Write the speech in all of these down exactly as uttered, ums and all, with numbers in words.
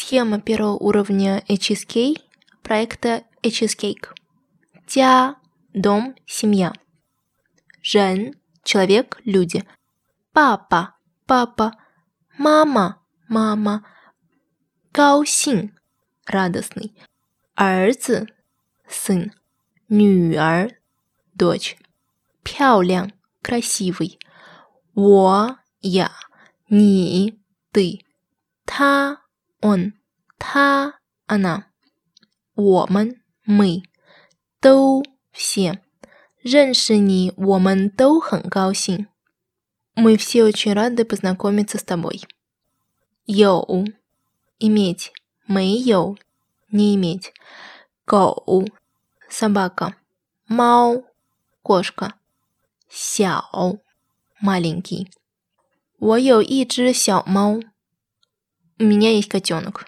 Схема первого уровня эйч эс кей проекта эйч эс Cake. 家 – дом, семья. 人 – человек, люди. 爸爸 – папа. 妈妈 – мама. 高兴 – радостный. 儿子 – сын. 女儿 – дочь. 漂亮 – красивый. 我 – я. 你 – ты. 他 – он. 她 – она. 我们 – мы. 都 – все. 认识你我们都很高兴. Мы все очень рады познакомиться с тобой. 有 – иметь. 没有 – не иметь. 狗 – собака. 猫 – кошка. 小 – маленький. 我有一只小猫. У меня есть котенок.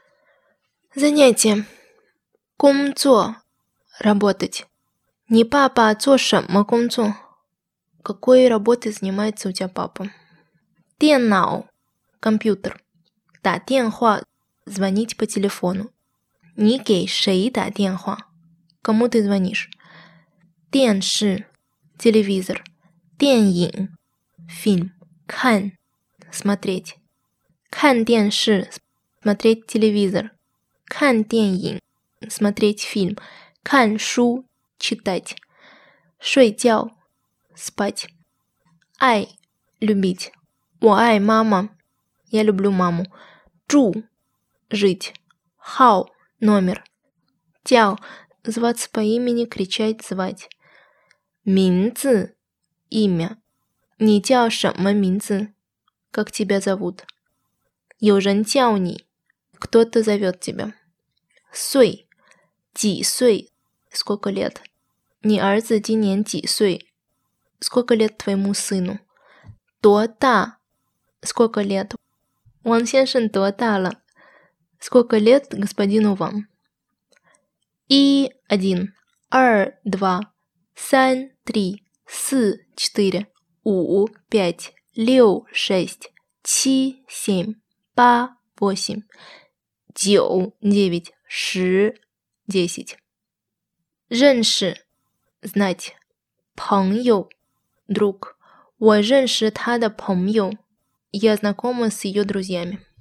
Занятие. 工作 – работать. 你爸爸做什么工作? Какой работой занимается у тебя папа? 电脑 – компьютер. 打电话 – звонить по телефону. 你给谁打电话? Кому ты звонишь? 电视 – телевизор. 电影 – фильм. 看 – смотреть. 看电视 – смотреть телевизор. 看电影 – смотреть фильм. 看书 – читать. 睡觉 – спать. 爱 – любить. 我爱妈妈. Я люблю маму. 住 – жить. 号 – номер. 叫 – зваться по имени, кричать, звать. 名字 – имя. 你叫什么名字? Как тебя зовут? 有人叫你 кто-то зовет тебя. 岁 – 几岁 сколько лет. 你儿子今年几岁? Сколько лет твоему сыну? 多大 сколько лет? 王先生多大了? Сколько лет господину Ван? 一 – один, 二 – два, 三 – три, 四 – четыре, 五 – пять, 六 – шесть, 七 – семь, 八 – восемь, 九 – девять, 十 – десять. 认识 знать. 朋友 друг. 我认识他的朋友. Я знакома с ее друзьями.